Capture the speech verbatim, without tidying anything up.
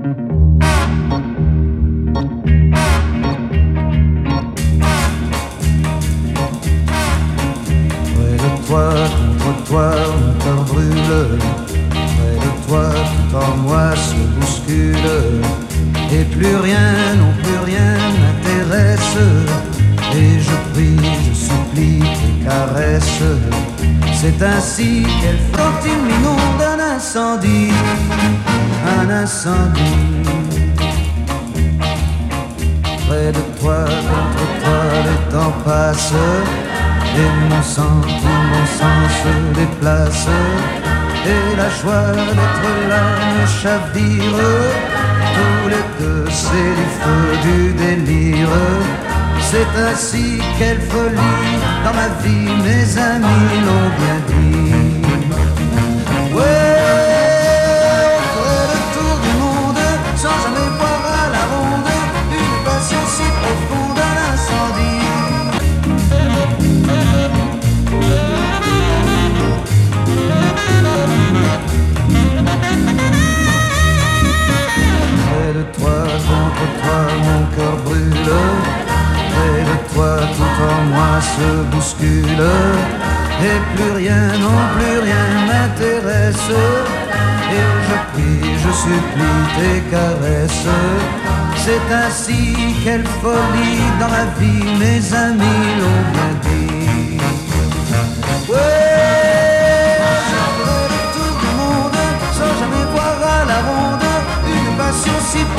Toi, contre toi, mon cœur brûle. Près de toi, tout en moi se bouscule. Et plus rien, non plus rien m'intéresse. Et je prie, je supplie tes caresses. C'est ainsi qu'elle flotte, il m'inonde un incendie. Un incendie. Près de toi, contre toi, le temps passe. Et mon sang, tout mon sang se déplace. Et la joie d'être là me chavire. Tous les deux c'est du feu, du délire. C'est ainsi, quelle folie dans ma vie, mes amis l'ont bien dit. Ouais, on ferait le tour du monde sans jamais voir à la ronde une passion si profonde, un incendie. Près de toi, contre toi, mon cœur brûle. Près de toi, tout en moi se bouscule. Et plus rien, non plus rien m'intéresse. Et je prie, je supplie tes caresses. C'est ainsi, quelle folie dans ma vie, mes amis l'ont bien dit.